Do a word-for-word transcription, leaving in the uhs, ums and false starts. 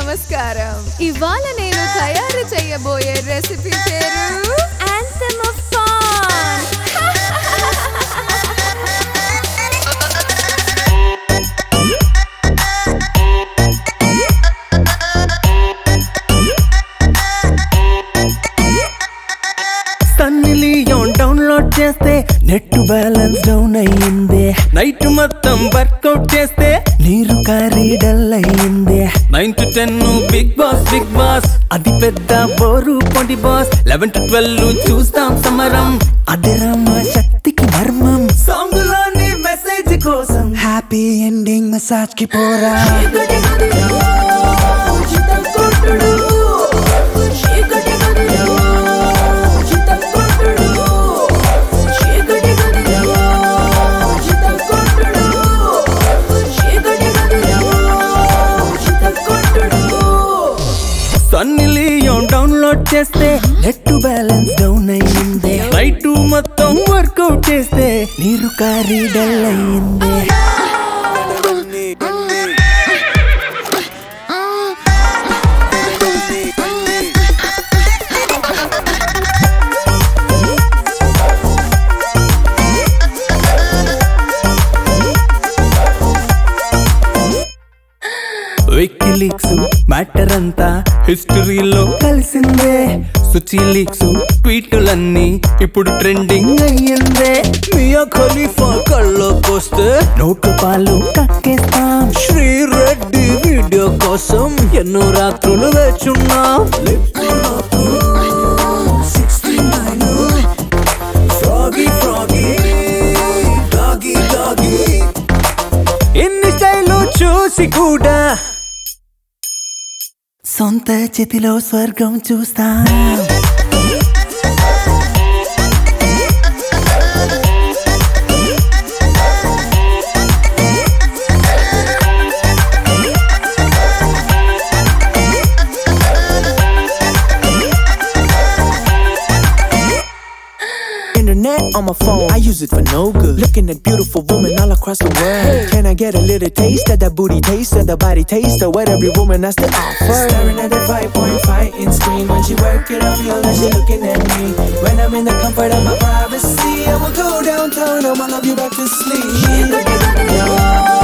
నమస్కారం. ఇవాళ నేను తయారు చేయబోయే రెసిపీ పేరు Anthem of Fun. Sunny Leone download చేస్తే నెట్ బ్యాలెన్స్ డౌన్ అయ్యింది. నైట్ మొత్తం వర్కౌట్ చేస్తే నీరు కారి డల్ అయ్యింది. Nine to ten Bigg Boss Bigg Boss అది పెద్ద బోరు పొండి బాస్. లెవెన్ టు ట్వెల్వ్ చూస్తాం సమరం, అదిరా మా శక్తికి మర్మం. సాంగ్ లోని మెసేజ్ కోసం హ్యాపీ ఎండింగ్ మసాజ్ కి పోరా. సన్నీ లియోన్ డౌన్లోడ్ చేస్తే నెట్ బ్యాలెన్స్ డౌన్ అయ్యింది. నైట్ మొత్తం వర్కౌట్ చేస్తే నీరు కారి డల్ అయ్యింది. వికీలీక్స్ మ్యాటర్ అంతా హిస్టరీలో కలిసిందే. సుచి లీక్స్ ట్వీటులన్నీ ఇప్పుడు ట్రెండింగ్ అయ్యిందే. మియా ఖలీఫా కళ్ళకొస్తే నోటు పాలు కక్కేస్తాం. శ్రీ రెడ్డి వీడియో కోసం ఎన్నో రాత్రులు వేచున్నాం. ఎన్ని స్టైలు చూసి కూడా సొంత చేతిలో స్వర్గం చూస్తా. Internet on my phone, I use it for no good. Looking at beautiful women all across the world. Can I get a little taste of that booty taste of the body taste of what every woman has to offer? Staring at that five point five inch screen. When she work it, I feel like she looking at me. When I'm in the comfort of my privacy, I will go downtown, I'ma love you back to sleep.